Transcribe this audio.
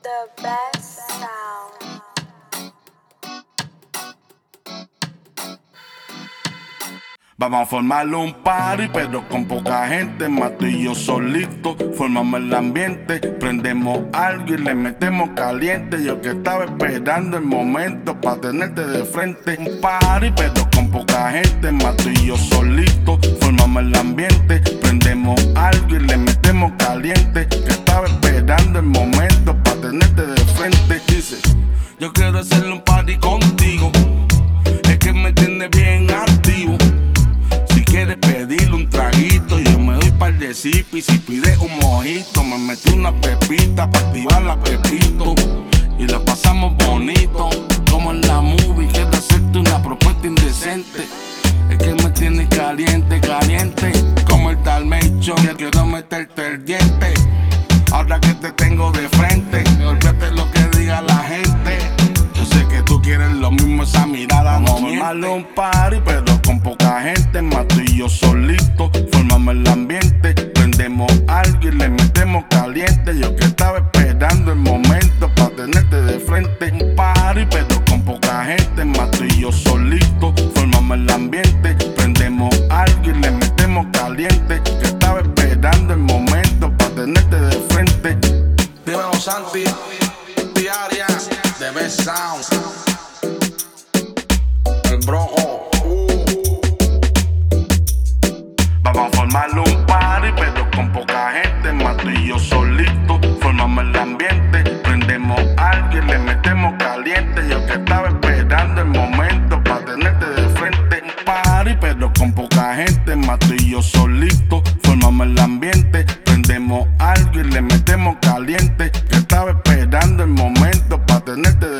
The best sound. Vamos a formar un party, pero con poca gente, más tú y yo solito. Formamos el ambiente, prendemos algo y le metemos caliente. Yo que estaba esperando el momento para tenerte de frente. Un party, pero con poca gente, más tú y yo solito. Formamos el ambiente, prendemos algo y le metemos caliente. Que estaba esperando el momento para tenerte de frente. Dice, yo quiero hacerle un party contigo. Es que me tienes bien activo. Quieres pedirle un traguito, yo me doy par de zipi. Si pides un mojito, me metí una pepita para activar la pepito. Y la pasamos bonito, como en la movie. Quiero hacerte una propuesta indecente. Es que me tienes caliente, caliente, como el Dalmatian. Quiero meterte el diente, ahora que te tengo de frente. Olvídate lo que diga la gente. Yo sé que tú quieres lo mismo, esa mirada no miente. Formamos un party, pero con poca gente, más tú y yo solito. Formamos el ambiente, prendemos algo y le metemos caliente. Yo que estaba esperando el momento para tenerte de frente. Un party, pero con poca gente, más tú y yo solito. Formamos el ambiente, prendemos algo y le metemos caliente. Que estaba esperando el momento para tenerte de frente. Dímelo Santi, diaria, The Best Sound, el brojo. Vamos a formar un party, pero con poca gente, más tú y yo solito. Formamos el ambiente, prendemos algo y le metemos caliente. Yo que estaba esperando el momento para tenerte de frente. Un party, pero con poca gente, más tú y yo solito. Formamos el ambiente, prendemos algo y le metemos caliente. Que estaba esperando el momento para tenerte de